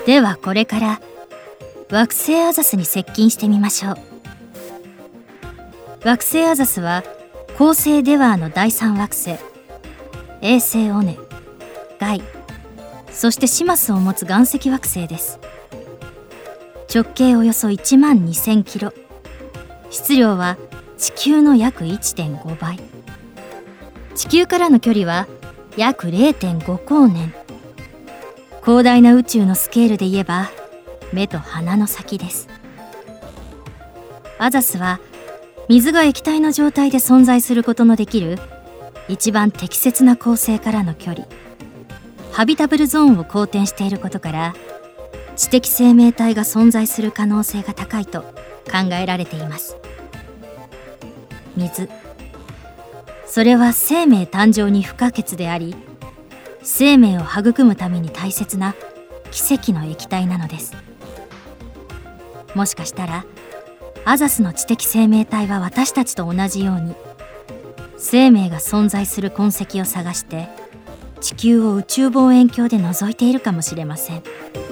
ではこれから惑星アザスに接近してみましょう。惑星アザスは恒星デワーの第3惑星、衛星オネ、ガイ、そしてシマスを持つ岩石惑星です。直径およそ1万2000キロ、質量は地球の約 1.5 倍、地球からの距離は約 0.5 光年。広大な宇宙のスケールで言えば目と鼻の先です。アザスは水が液体の状態で存在することのできる一番適切な恒星からの距離、ハビタブルゾーンを公転していることから知的生命体が存在する可能性が高いと考えられています。水、それは生命誕生に不可欠であり、生命を育むために大切な奇跡の液体なのです。もしかしたらアザスの知的生命体は私たちと同じように生命が存在する痕跡を探して地球を宇宙望遠鏡で覗いているかもしれません。